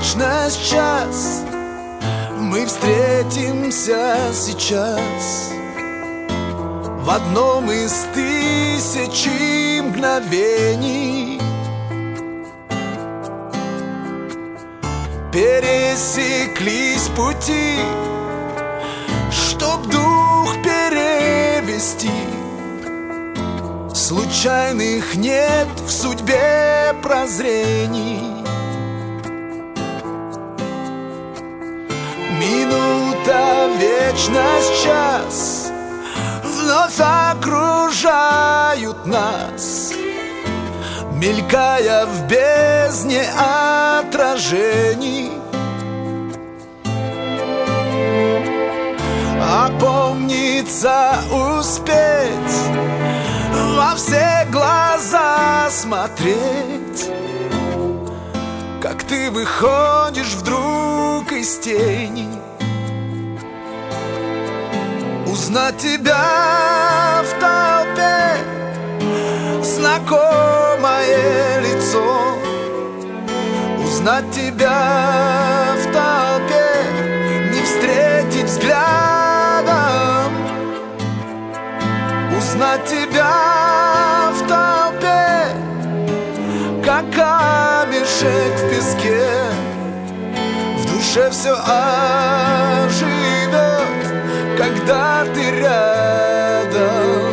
вечность час, мы встретимся сейчас в одном из тысячи мгновений. Пересеклись пути, чтоб дух перевести. Случайных нет в судьбе прозрений. Минута, вечность, час вновь окружают нас, мелькая в бездне отражений. Опомниться, успеть, во все глаза смотреть, как ты выходишь вдруг из тени. Узнать тебя в толпе, знакомое лицо. Узнать тебя в толпе, не встретить взглядом. Узнать тебя в толпе, как камешек в песке. В душе все оживет, когда ты рядом.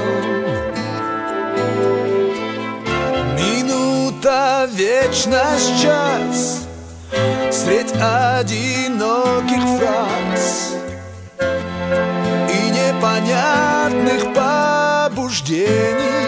Минута, вечность, час средь одиноких фраз и непонятных побуждений.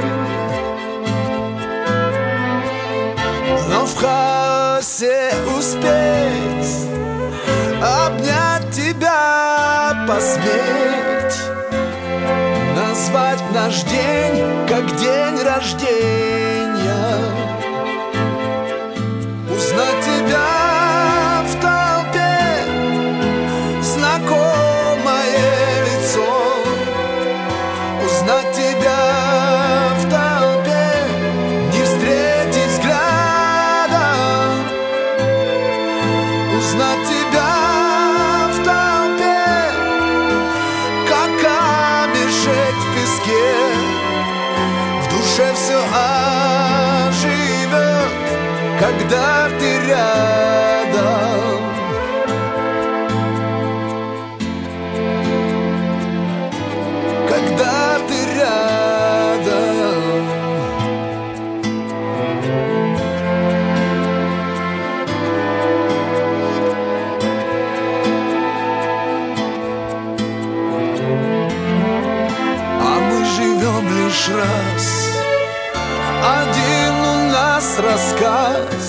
Но в хаосе успеть обнять тебя, посметь назвать наш день как день рождения. Узнать тебя в толпе, знакомое лицо. Узнать тебя в толпе, не встретить взглядом. Узнать тебя в толпе, как камешек в песке. В душе все оживет, когда ты рядом. Когда ты рядом. А мы живем лишь раз, один у нас рассказ.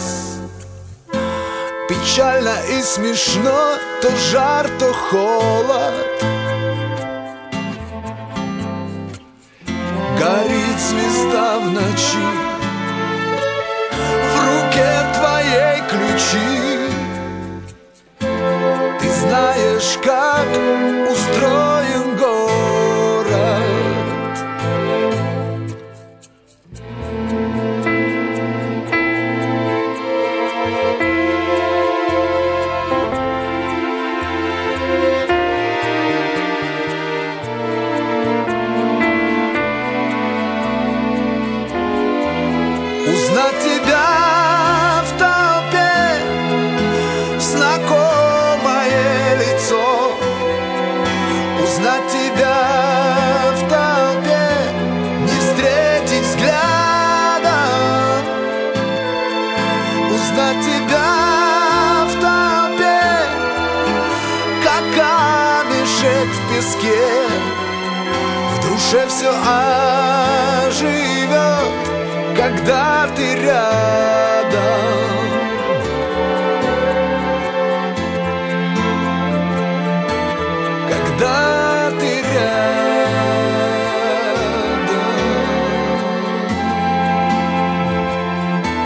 Печально и смешно, то жар, то холод. Горит звезда в ночи, в руке твоей ключи. Ты знаешь, как устроен город. Узнать тебя в толпе, знакомое лицо. Узнать тебя в толпе, не встретить взглядом. Узнать тебя в толпе, как камешек в песке. В душе все оживет, когда ты рядом.